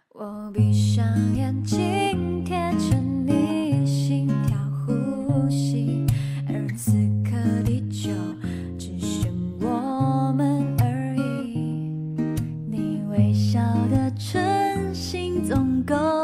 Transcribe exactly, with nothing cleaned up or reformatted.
我闭上眼睛，贴着你心跳呼吸，而此刻地球只剩我们而已。你微笑的唇形总够